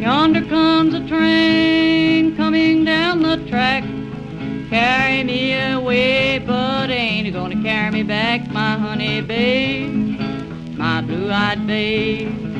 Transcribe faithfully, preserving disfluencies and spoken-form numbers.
Yonder comes a train coming down the track. Carry me away, but ain't it gonna carry me back, my honey babe, my blue-eyed babe.